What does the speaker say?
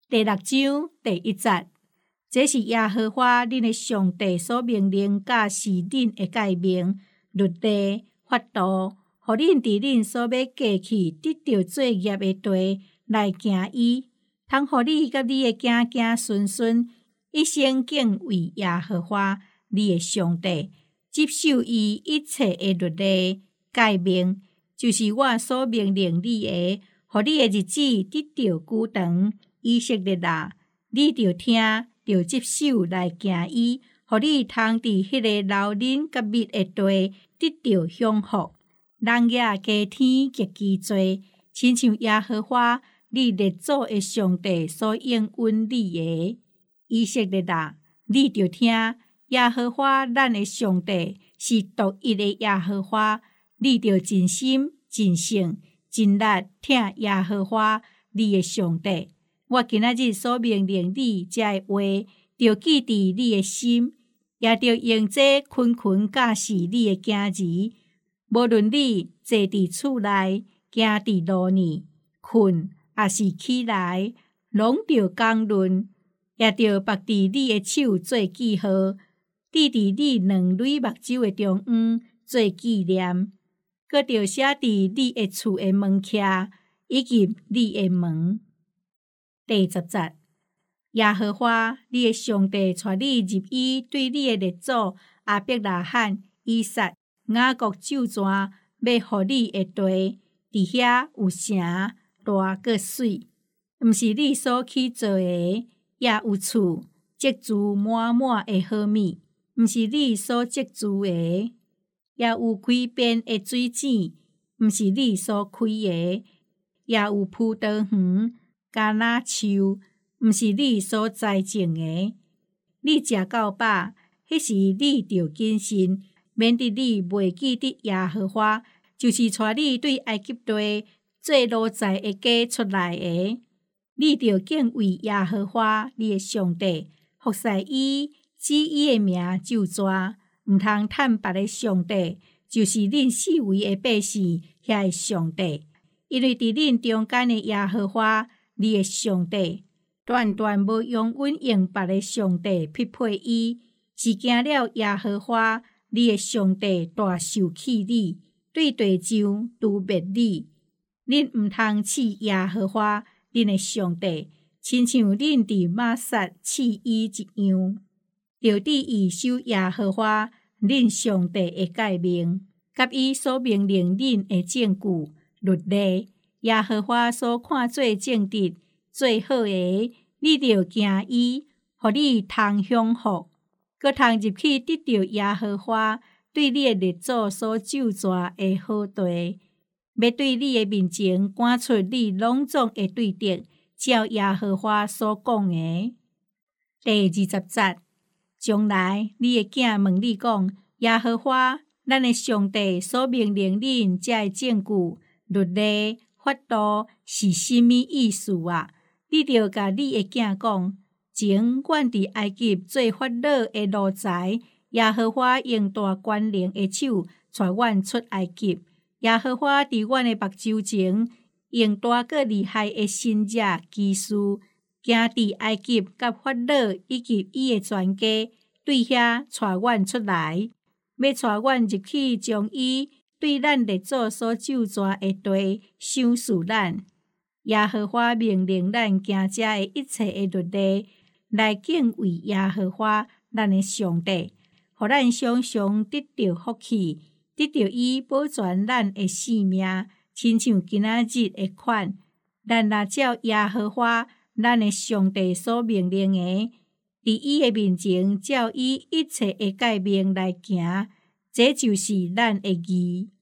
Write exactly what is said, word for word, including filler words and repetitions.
第六章第一节，这是耶和华恁的上帝所命令，甲是恁的诫命、律例、法度，互恁伫恁所要过去得到作业的地来行伊，通互你甲你的子子孙孙一生敬畏耶和华你的上帝，接受伊一切的律例、诫命，就是我所命令你的，互你的日子得到久长。以色列啊，你着听，着接受来行伊，互你通伫迄个流人甲蜜的地得到享福。人也加天极其多，亲像耶和华你列祖的上帝所应允你的。以色列啊，你着听，耶和华咱的上帝是独一的耶和华，你着真心、真性、真力听耶和华你的上帝。我今仔日所命令你这的话，着记伫你的心，也着用这群群教示你的囝儿。无论你坐伫厝内，行伫路呢，困也是起来，拢着讲论，也着绑伫你的手做记号，滴伫你两蕊目睭的中央做纪念，搁着写伫你的厝的门徛以及你的门。第十节，耶和华你的上帝带你入伊对你的列祖亚伯拉罕、以撒、雅各咒詛，要互你的地，伫遐有城大个水，毋是你所去做的，也有厝积住满满的好米，毋是你所积住的，也有开遍的水井，毋是你所开的，也有葡萄園。橄榄樹，毋是你所栽種的。你食到飽，迄時你着謹慎，免得你袂記得耶和華，就是帶你對埃及地做奴才的家出來的。你着敬畏耶和華你的上帝，服侍伊，指伊的名咒詛，毋通趁別的上帝，就是恁四圍的百姓遐的上帝，因為佇恁中間的耶和華你的上帝，斷斷無永遠用別的上帝匹配伊，是驚了耶和華你的上帝大受氣你，對地上誅滅你。恁毋通試耶和華恁的上帝，親像恁佇瑪撒試伊一樣，着佇伊守耶和華恁上帝的誡命，甲伊所命令恁的證據、律例。耶和華所看做正直、最好的，你着行伊，互你通享福，閣通入去得到耶和華對你的列祖所咒詛的好地，要對你的面前趕出你攏總的對敵，照耶和華所講的。第二十節，將來你的囝問你講，耶和華咱的上帝所命令恁這證據、律例、法度是甚麼意思啊？你着甲你的囝講，前阮佇埃及做法老的奴才，耶和華用大權能的手帶阮出埃及。耶和華佇阮的目睭前，用大個厲害的神蹟奇事，行佇埃及甲法老以及伊的全家，對遐帶阮出來，要帶阮入去，將伊對咱列祖所咒詛的地賞賜咱。耶和華命令咱行這的一切的律例，來敬畏耶和華咱的上帝，互咱常常得到福氣，得到伊保全咱的性命，親像今仔日的款。咱若照耶和華咱的上帝所命令的，佇伊的面前照伊一切的誡命來行，這就是咱的義。